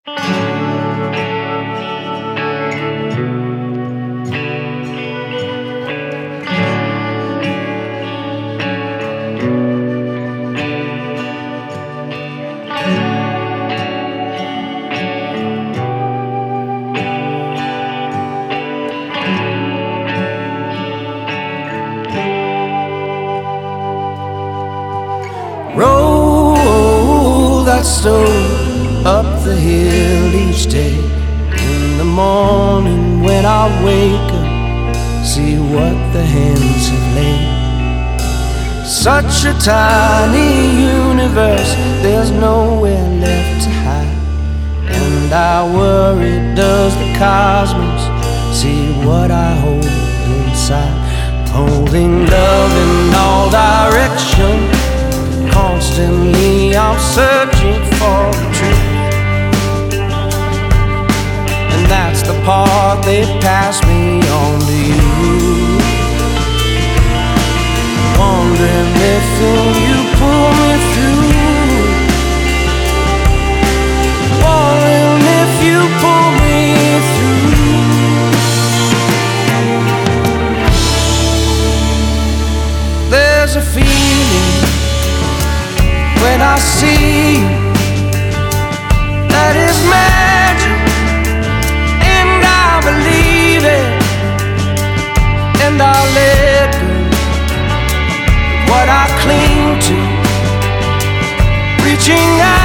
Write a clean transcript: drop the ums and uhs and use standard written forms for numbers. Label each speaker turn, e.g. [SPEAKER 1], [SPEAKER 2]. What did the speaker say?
[SPEAKER 1] Roll that stone up the hill each day. In the morning when I wake up, see what the hens have laid. Such a tiny universe, there's nowhere left to hide. And I worry, does the cosmos see what I hold inside? Holding love in all directions. Constantly I'm searching for the truth, and that's the part they pass me on to you. Wondering if you pull me through. Wondering if you pull me through. There's a feeling when I see you, that is magic, and I believe it, and I'll let go what I cling to, reaching out.